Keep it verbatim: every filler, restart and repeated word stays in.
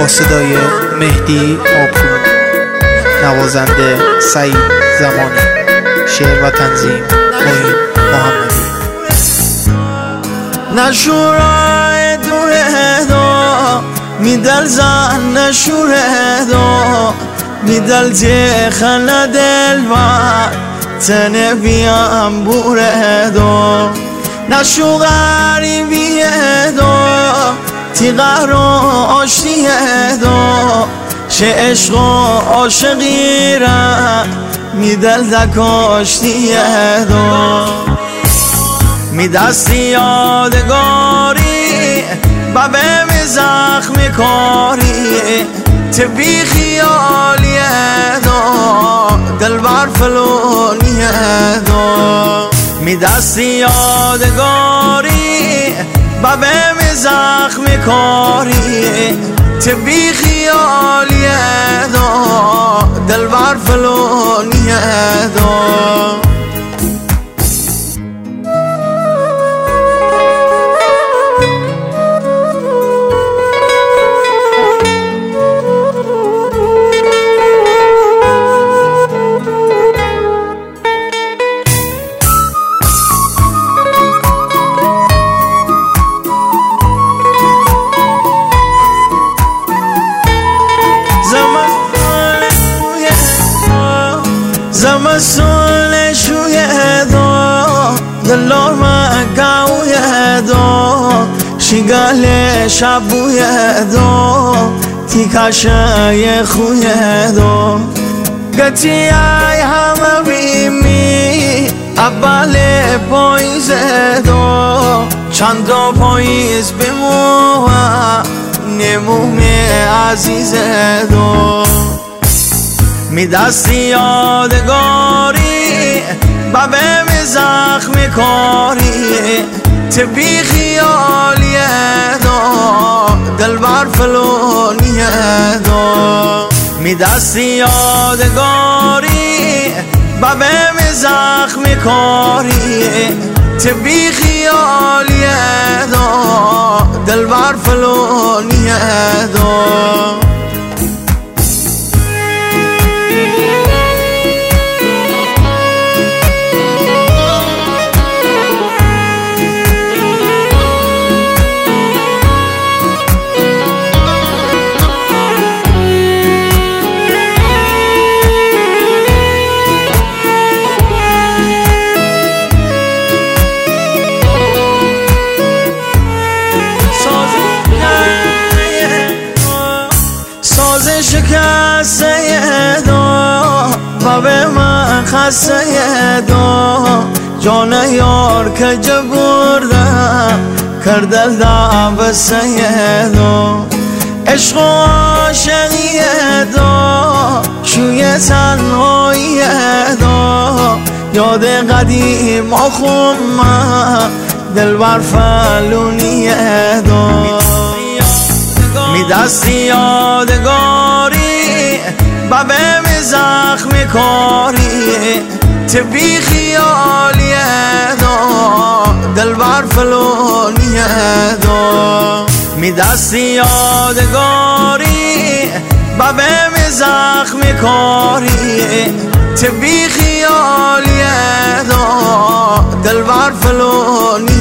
با صدای مهدی آبپور، نوازنده سعید زمانی، شعر و تنظیم معین محمدی. نشورای دوره دو میدل زن نشوره دو میدل تخنه دل و تنه بیم بوره دو نشو غریبیه دو تیغر و آشتیه دو شه عشق و عاشقی را میدل دکاشتیه دو میدستی یادگاری ببه می زخم کاری تبی خیالیه دو دلبر فلونیه دو میدستی یادگاری ببه می زخم کاری تبی خیالیه دو دلبر فلونیه دو زمستون شویه دو دلار مگاویه دو شیگل شبویه دو تیکاشه خویه دو گتی ای همه بیمی اول پاییزه دو چند تا پاییز بمو نموم عزیزه دو میدستی یادگاری ببه می زخم کاری تبی خیالیه دو دلبر فلونیه دو میدستی یادگاری ببه می زخم کاری تبی خیالیه دو دلبر فلونیه دو شکسته دو بابه من خسته دو جان یار که جبرده کرده دا بسه دو عشق و عاشقیه دو شوی تنهاییه دو یاد قدیم آخوم دلبر فلونیه دو میدستی یادگاری ببه می زخم کاری تبی خیالیه دو دلبر فلونیه دو میدستی یادگاری ببه می زخم کاری تبی خیالیه دو دلبر فلونیه